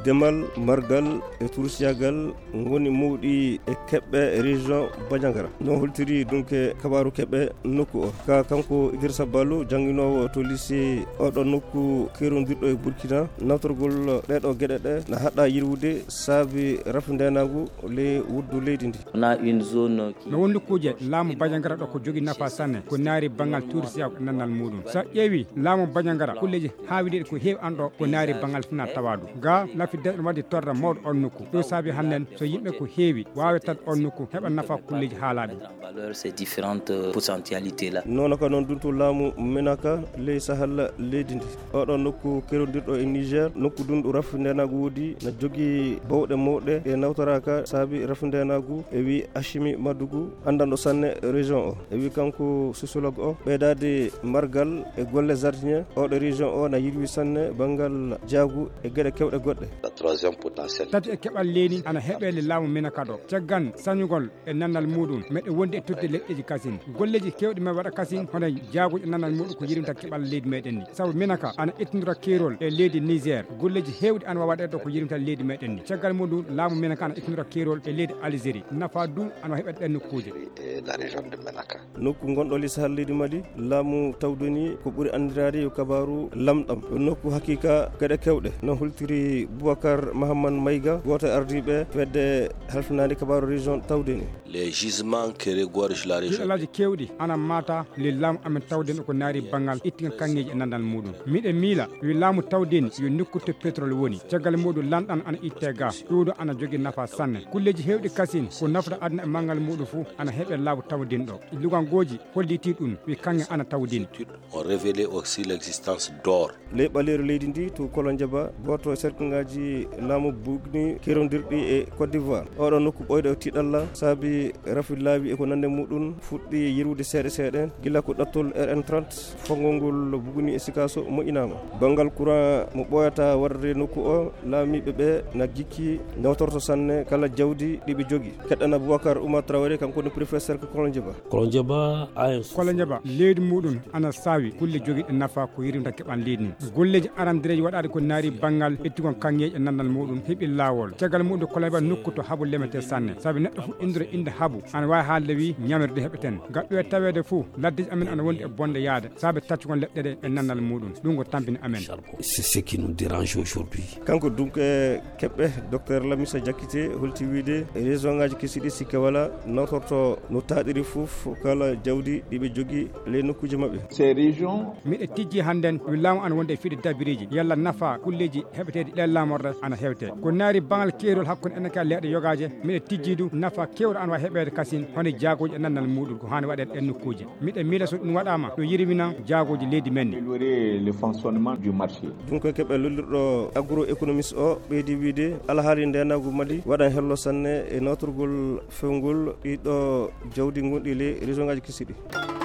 demal margal e tursiyagal ngoni mawɗi e keɓɓe région Bandiagara no holtiri donc kabaru keɓɓe nokku o ka kanko Idrissa Ballo janginowo to lycée oɗo nokku kerondirɗo e Burkina nawtorgol ɗeɗo gueɗe ɗe na haɗɗa yirwude saabi rafndenagu le wuddu leydi ndi. On a une zone no won nokkuje laamu Bandiagara ɗo ko jogi nafa sanne ko naari bangal tursiyago nannal muɗum sa ƴeewi laamu Bandiagara kulleji haawiɗe ko heewi anɗo ko naari bangal fina tawadu ga lafi deɗo wadde torra mawɗo on nokku ɗo saabi hannden so yimɓe ko heewi wawatan on nokku heɓa nafa kulleji haalaɗi ces différentes potentialités là. nono ko noon dunto laamu menaka ley sahal leydi ndi oɗo nokku kerondirɗo e Niger nokku dunɗo rafndenagu woodi na jogui bawɗe mawɗe e nawtoraka saabi rafndenagu e wi Hachimi Madougou andanɗo sanne région o e wi kanko sociologue o ɓeydade margal e golle jardinier oɗo région o na yirwi sanne bangal jaagu e gueɗe kewɗe goɗɗe. tati e keɓal leydi ana heɓele laamu menaka ɗo caggan sañugol e nannal muɗum meɗe wondi e tudde leɗɗeji kasin golleji kewɗi ma waɗa kasin hono jaaguji e nannal muɗum ko yirimta keɓal leydi meɗen ni saabu menaka ana ittodira kerol e leydi Niger golleji hewɗi ana wawa waɗede ko yirimta leydi meɗen ni caggal muɗum laamu menaka ana ittodira kerol e leydi Algérie nafa du ana heɓede ɗen nokkuje nokku gonɗo sahal leydi Mali laamu tawdoni ko ɓuuri andirade yo kabaru lamɗam nokku hakika gueɗe kewɗe no holtiri Boubacar Mahamad Maïga goto e ardiɓe wedde halfinade kabaru région tawdeni. Les gisements qui regorgent la région. Alaji kewɗi ana mata le laamu amen tawden ko naari bangal ittiga kanŋeji e nandal muɗum miɗe miila wi laamu tawden yo nokkute pétrole woni caggal muɗum lanɗan ana itte ga ɗuɗo ana jogui nafa sanne kulleji hewɗi kasin ko nafata aduna e mangal muɗum fou ana heeɓe laamu tawden ɗo lugangoji holliti ɗum wi kanŋe ana tawdeni. On révélé aussi l'existence d'or. ley ɓaleeri leydi ndi to Kolondiaba goto e serkngaji laamu bugni kerondirɗi e Côte d'Ivoire oɗo nokku ɓoyɗo e tiɗalla saabi rafi laabi eko nande muɗum fuɗɗi yirwude seeɗa seeɗa gila ko ɗattol RN30 fongol ngol bugni e sikaso moƴƴinama bangal courant mo ɓoyata warde nokku o laamiɓe ɓe na jikki nawtorto sanne kala jawdi ɗiɓe jogui keɗɗana Boubacar Oumar Traoré kanko ne préfet cercle Kolondiaba leydi muɗum ana sawi kulle joguiɗe nafa ko yirimta keɓan leydi ni golleji arandireji waɗade ko naari bangal ettigon kanŋeji e nandal muɗum heeɓi lawol caggal muɗum Kolondiaba nokku to haabu lemete sanne saabi neɗɗo fo indire inde haabu ana wawi haalde wi ñamirde heɓeten gaɗɗo e tawede fou laddeji amen ana wondi e bonde yaade saabi taccugon leɗɗe ɗe e nandal muɗum ɗum ko tampini amen. C'est ce qui nous dérange aujourd'hui. kanko donc e keɓɓe docteur Lamissa Diakité holti wiide région ngaji kesiɗi sikka wala nawtorto no taɗiri foof kala jawdi ɗiɓe jogui les nokkuje mabɓe. ces régions miɗe tijji hannden wi laamu ana wonde e fiɗe dabiriji yalla nafa kulleji heɓetede ɗe laamorde ana hewte ko naari bangal keerol hakkude enen ka leeɗe yogaje miɗe tijji du nafa kewɗo ana wawi heɓede kasin hono jaagoji e nandal muɗum ko hani waɗede ɗen nokkuje miɗe miila so ɗum waɗama ɗo yirmina jaagoji leydi men ni le fonctionnement du marché ɗum ko keɓe lollirɗo agroéconomiste o ɓeydi wiide alhaali ndenagu Mali waɗan hello sanne e nawtorgol fewgol ɗiɗo jawdi gonɗi le région ngaji kesiɗi.